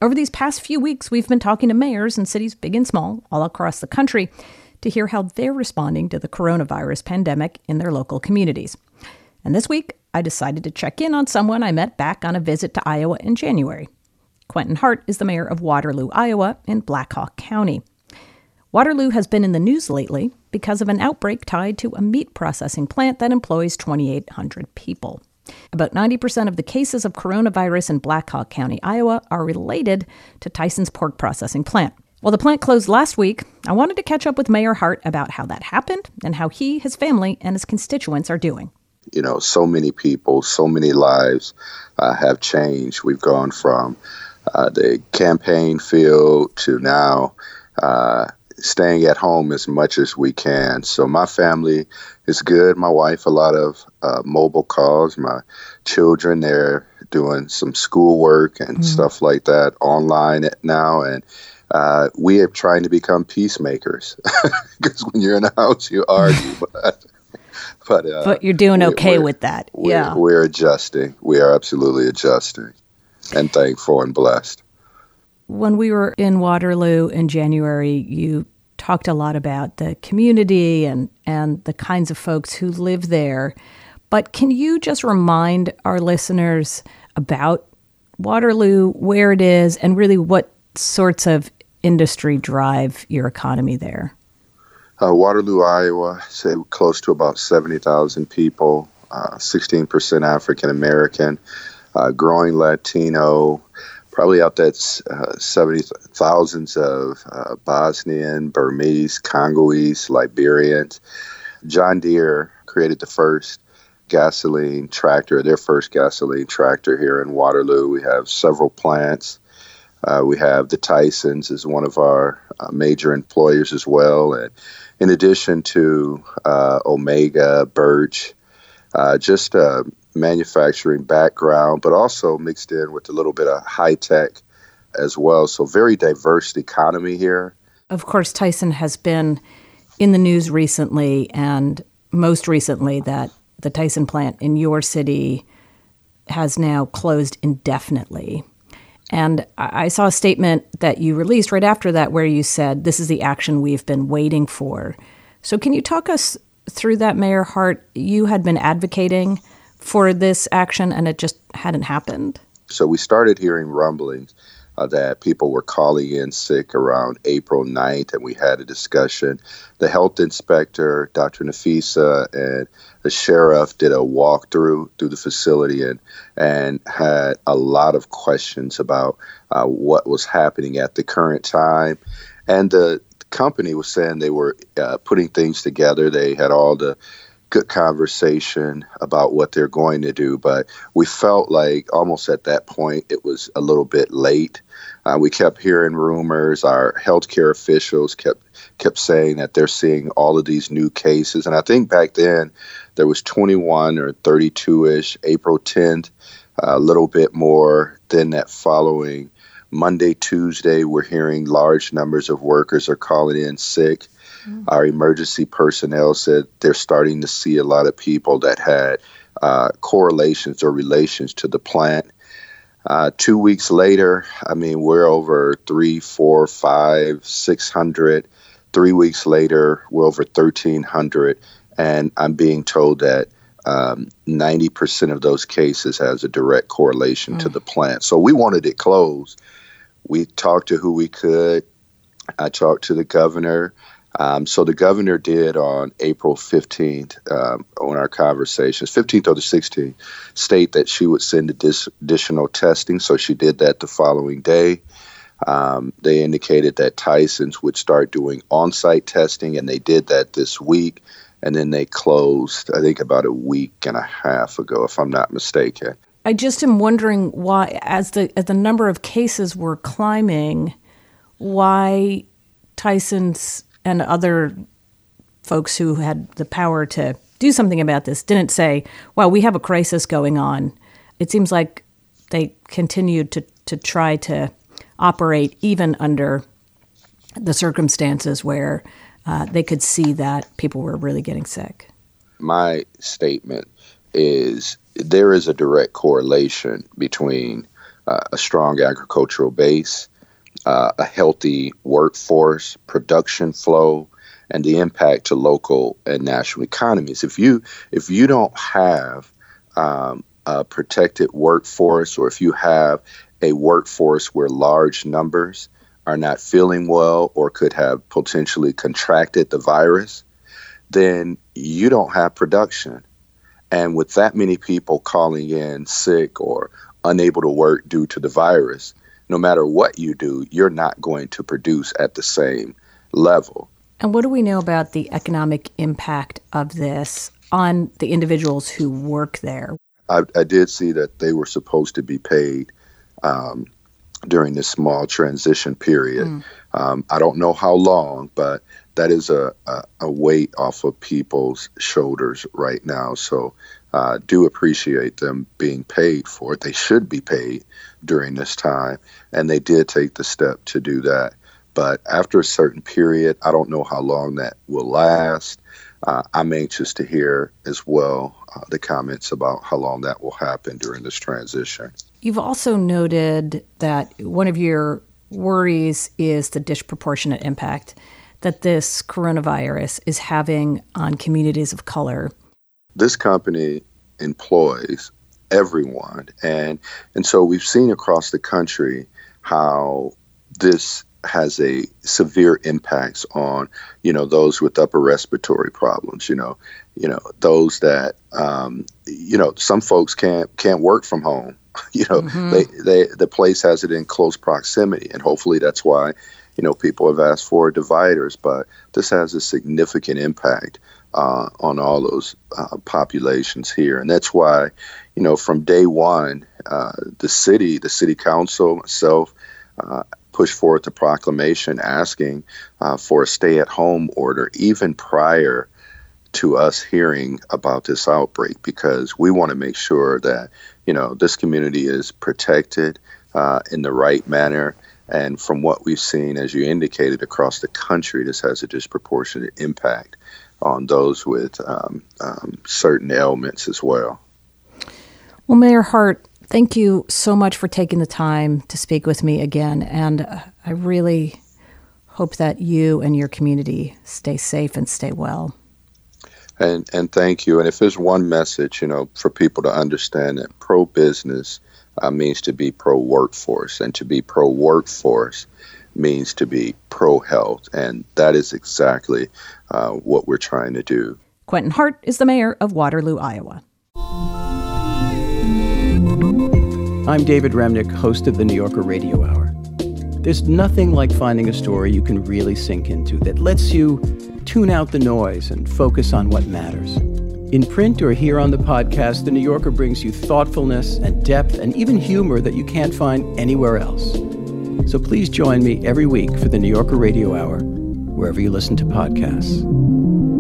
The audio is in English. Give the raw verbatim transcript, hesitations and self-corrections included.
Over these past few weeks, we've been talking to mayors in cities big and small all across the country to hear how they're responding to the coronavirus pandemic in their local communities. And this week, I decided to check in on someone I met back on a visit to Iowa in January. Quentin Hart is the mayor of Waterloo, Iowa, in Black Hawk County. Waterloo has been in the news lately because of an outbreak tied to a meat processing plant that employs twenty-eight hundred people. About ninety percent of the cases of coronavirus in Black Hawk County, Iowa, are related to Tyson's pork processing plant. While the plant closed last week, I wanted to catch up with Mayor Hart about how that happened and how he, his family, and his constituents are doing. You know, so many people, so many lives uh, have changed. We've gone from uh, the campaign field to now uh, staying at home as much as we can. So my family is good. My wife, a lot of uh, mobile calls. My children, they're doing some schoolwork and mm. stuff like that online now. And uh, we are trying to become peacemakers because when you're in a house, you argue. but but, uh, but you're doing okay with that. We're, yeah. We're adjusting. We are absolutely adjusting and thankful and blessed. When we were in Waterloo in January, you talked a lot about the community and, and the kinds of folks who live there. But can you just remind our listeners about Waterloo, where it is, and really what sorts of industry drive your economy there? Uh, Waterloo, Iowa, say close to about seventy thousand people, uh, sixteen percent African American, uh, growing Latino. Probably out that uh, seventy thousands of uh, Bosnian, Burmese, Congolese, Liberians. John Deere created the first gasoline tractor, their first gasoline tractor here in Waterloo. We have several plants. Uh, we have the Tysons as one of our uh, major employers as well. And in addition to uh, Omega, Birch, uh, just uh, manufacturing background, but also mixed in with a little bit of high tech as well. So very diverse economy here. Of course, Tyson has been in the news recently, and most recently that the Tyson plant in your city has now closed indefinitely. And I saw a statement that you released right after that where you said, this is the action we've been waiting for. So can you talk us through that, Mayor Hart? You had been advocating for this action, and it just hadn't happened? So we started hearing rumblings uh, that people were calling in sick around April ninth, and we had a discussion. The health inspector, Doctor Nafisa, and the sheriff did a walkthrough through the facility and, and had a lot of questions about uh, what was happening at the current time. And the company was saying they were uh, putting things together. They had all the good conversation about what they're going to do, but we felt like almost at that point it was a little bit late. Uh, we kept hearing rumors. Our healthcare officials kept kept saying that they're seeing all of these new cases, and I think back then there was twenty-one or thirty-two-ish. April tenth, a little bit more. Then that following Monday, Tuesday, we're hearing large numbers of workers are calling in sick. Mm. Our emergency personnel said they're starting to see a lot of people that had uh, correlations or relations to the plant. Uh, two weeks later, I mean, we're over three, four, five, six hundred. Three weeks later, we're over thirteen hundred. And I'm being told that um, ninety percent of those cases has a direct correlation mm. to the plant. So we wanted it closed. We talked to who we could. I talked to the governor. Um, so the governor did on April fifteenth, um, on our conversations, fifteenth or the sixteenth, state that she would send addi- additional testing. So she did that the following day. Um, they indicated that Tyson's would start doing on-site testing, and they did that this week. And then they closed, I think, about a week and a half ago, if I'm not mistaken. I just am wondering why, as the as the number of cases were climbing, why Tyson's and other folks who had the power to do something about this didn't say, well, we have a crisis going on. It seems like they continued to, to try to operate even under the circumstances where uh, they could see that people were really getting sick. My statement is there is a direct correlation between uh, a strong agricultural base, uh, a healthy workforce, production flow, and the impact to local and national economies. If you if you don't have um, a protected workforce, or if you have a workforce where large numbers are not feeling well or could have potentially contracted the virus, then you don't have production. And with that many people calling in sick or unable to work due to the virus, no matter what you do, you're not going to produce at the same level. And what do we know about the economic impact of this on the individuals who work there? I, I did see that they were supposed to be paid um, during this small transition period. Mm. Um, I don't know how long, but that is a, a, a weight off of people's shoulders right now. So I uh, do appreciate them being paid for it. They should be paid during this time, and they did take the step to do that. But after a certain period, I don't know how long that will last. Uh, I'm anxious to hear as well uh, the comments about how long that will happen during this transition. You've also noted that one of your worries is the disproportionate impact that this coronavirus is having on communities of color. This company employs everyone. And, and so we've seen across the country how this has a severe impacts on, you know, those with upper respiratory problems, you know, you know, those that, um, you know, some folks can't can't work from home. You know, mm-hmm. they, they the place has it in close proximity. And hopefully that's why, you know, people have asked for dividers. But this has a significant impact uh, on all those uh, populations here. And that's why, you know, from day one, uh, the city, the city council, myself, uh, pushed forward the proclamation asking uh, for a stay-at-home order even prior to us hearing about this outbreak, because we want to make sure that, you know, this community is protected uh, in the right manner. And from what we've seen, as you indicated, across the country, this has a disproportionate impact on those with um, um, certain ailments as well. Well, Mayor Hart, thank you so much for taking the time to speak with me again. And uh, I really hope that you and your community stay safe and stay well. And and thank you. And if there's one message, you know, for people to understand that pro-business uh, means to be pro-workforce, and to be pro-workforce means to be pro-health. And that is exactly uh, what we're trying to do. Quentin Hart is the mayor of Waterloo, Iowa. I'm David Remnick, host of the New Yorker Radio Hour. There's nothing like finding a story you can really sink into that lets you tune out the noise and focus on what matters. In print or here on the podcast, The New Yorker brings you thoughtfulness and depth and even humor that you can't find anywhere else. So please join me every week for the New Yorker Radio Hour, wherever you listen to podcasts.